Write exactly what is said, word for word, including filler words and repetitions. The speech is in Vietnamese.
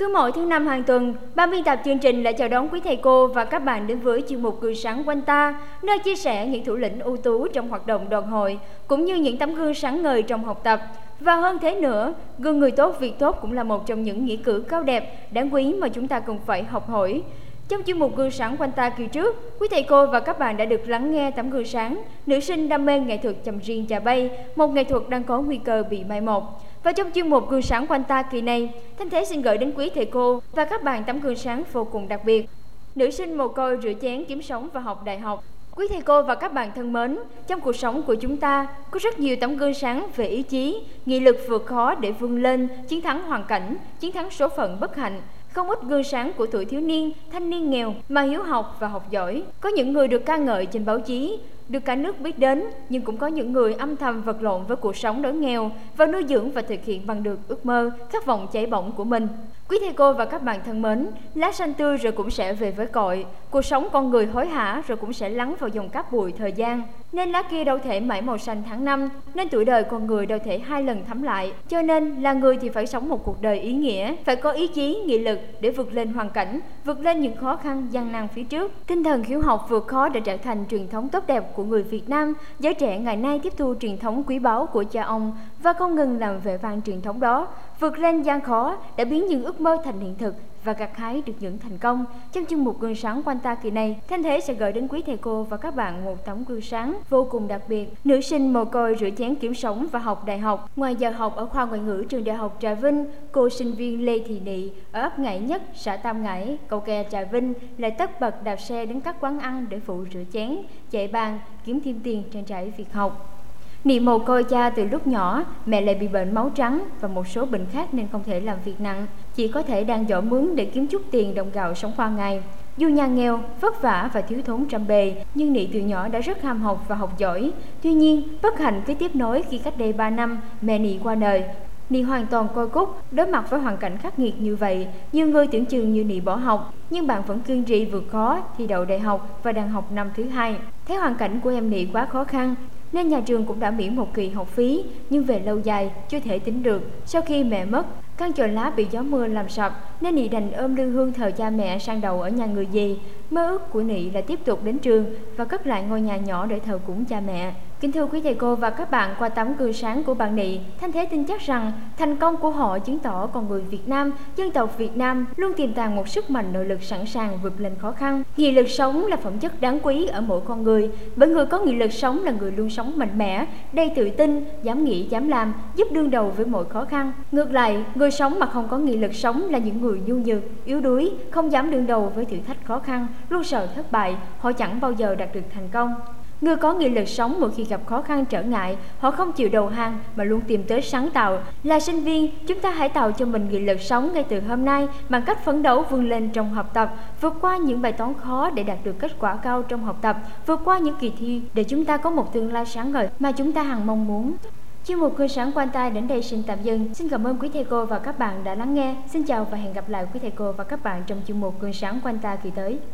Cứ mỗi thứ năm hàng tuần, ban biên tập chương trình lại chào đón quý thầy cô và các bạn đến với chuyên mục Gương Sáng Quanh Ta, nơi chia sẻ những thủ lĩnh ưu tú trong hoạt động đoàn hội, cũng như những tấm gương sáng ngời trong học tập. Và hơn thế nữa, gương người tốt việc tốt cũng là một trong những nghĩa cử cao đẹp, đáng quý mà chúng ta cần phải học hỏi. Trong chuyên mục Gương Sáng Quanh Ta kỳ trước, quý thầy cô và các bạn đã được lắng nghe tấm gương sáng, nữ sinh đam mê nghệ thuật chầm riêng chà bay, một nghệ thuật đang có nguy cơ bị mai một. Và trong chuyên mục Gương Sáng Quanh Ta kỳ này, Thanh Thế xin gửi đến quý thầy cô và các bạn tấm gương sáng vô cùng đặc biệt. Nữ sinh mồ côi rửa chén kiếm sống và học đại học. Quý thầy cô và các bạn thân mến, trong cuộc sống của chúng ta có rất nhiều tấm gương sáng về ý chí, nghị lực vượt khó để vươn lên, chiến thắng hoàn cảnh, chiến thắng số phận bất hạnh. Không ít gương sáng của tuổi thiếu niên, thanh niên nghèo mà hiếu học và học giỏi. Có những người được ca ngợi trên báo chí, được cả nước biết đến, nhưng cũng có những người âm thầm vật lộn với cuộc sống đói nghèo và nuôi dưỡng và thực hiện bằng được ước mơ, khát vọng cháy bỏng của mình. Quý thầy cô và các bạn thân mến, lá xanh tươi rồi cũng sẽ về với cội, cuộc sống con người hối hả rồi cũng sẽ lắng vào dòng cát bụi thời gian. Nên lá kia đâu thể mãi màu xanh tháng năm, nên tuổi đời con người đâu thể hai lần thắm lại. Cho nên là người thì phải sống một cuộc đời ý nghĩa, phải có ý chí, nghị lực để vượt lên hoàn cảnh, vượt lên những khó khăn gian nan phía trước. Tinh thần hiếu học vượt khó đã trở thành truyền thống tốt đẹp của người Việt Nam. Giới trẻ ngày nay tiếp thu truyền thống quý báu của cha ông và không ngừng làm vẻ vang truyền thống đó, vượt lên gian khó đã biến những ước mơ thành hiện thực và gặt hái được những thành công. Trong chuyên mục Gương Sáng Quanh Ta kỳ này, Thanh Thế sẽ gửi đến quý thầy cô và các bạn một tấm gương sáng vô cùng đặc biệt. Nữ sinh mồ côi rửa chén kiếm sống và học đại học. Ngoài giờ học ở khoa ngoại ngữ trường Đại học Trà Vinh, cô sinh viên Lê Thị Nị ở ấp Ngãi Nhất, xã Tam Ngãi, cầu Kè, Trà Vinh lại tất bật đạp xe đến các quán ăn để phụ rửa chén, chạy bàn, kiếm thêm tiền trang trải việc học. Nị mồ côi cha từ lúc nhỏ, mẹ lại bị bệnh máu trắng và một số bệnh khác nên không thể làm việc nặng, chỉ có thể đang dõ mướn để kiếm chút tiền đồng gạo sống qua ngày. Dù nhà nghèo, vất vả và thiếu thốn trăm bề, nhưng Nị từ nhỏ đã rất ham học và học giỏi. Tuy nhiên, bất hạnh cứ tiếp nối khi cách đây ba năm, mẹ Nị qua đời. Nị hoàn toàn côi cút, đối mặt với hoàn cảnh khắc nghiệt như vậy. Nhiều người tưởng chừng như Nị bỏ học, nhưng bạn vẫn kiên trì vượt khó, thi đậu đại học và đang học năm thứ hai. Thấy hoàn cảnh của em Nị quá khó khăn, nên nhà trường cũng đã miễn một kỳ học phí, nhưng về lâu dài chưa thể tính được. Sau khi mẹ mất, căn chòi lá bị gió mưa làm sập, nên Nị đành ôm lư hương thờ cha mẹ sang đầu ở nhà người dì. Mơ ước của Nị là tiếp tục đến trường và cất lại ngôi nhà nhỏ để thờ cúng cha mẹ. Kính thưa quý thầy cô và các bạn, qua tấm gương sáng của bạn Nị, Thanh Thế tin chắc rằng thành công của họ chứng tỏ con người Việt Nam, dân tộc Việt Nam luôn tiềm tàng một sức mạnh nội lực sẵn sàng vượt lên khó khăn. Nghị lực sống là phẩm chất đáng quý ở mỗi con người, bởi người có nghị lực sống là người luôn sống mạnh mẽ, đầy tự tin, dám nghĩ dám làm, giúp đương đầu với mọi khó khăn. Ngược lại, người sống mà không có nghị lực sống là những người nhu nhược, yếu đuối, không dám đương đầu với thử thách khó khăn, luôn sợ thất bại, họ chẳng bao giờ đạt được thành công. Người có nghị lực sống mỗi khi gặp khó khăn trở ngại, họ không chịu đầu hàng mà luôn tìm tới sáng tạo. Là sinh viên, chúng ta hãy tạo cho mình nghị lực sống ngay từ hôm nay bằng cách phấn đấu vươn lên trong học tập, vượt qua những bài toán khó để đạt được kết quả cao trong học tập, vượt qua những kỳ thi để chúng ta có một tương lai sáng ngời mà chúng ta hằng mong muốn. Chuyên mục Gương Sáng Quanh Ta đến đây xin tạm dừng. Xin cảm ơn quý thầy cô và các bạn đã lắng nghe. Xin chào và hẹn gặp lại quý thầy cô và các bạn trong chuyên mục Gương Sáng Quanh Ta kỳ tới.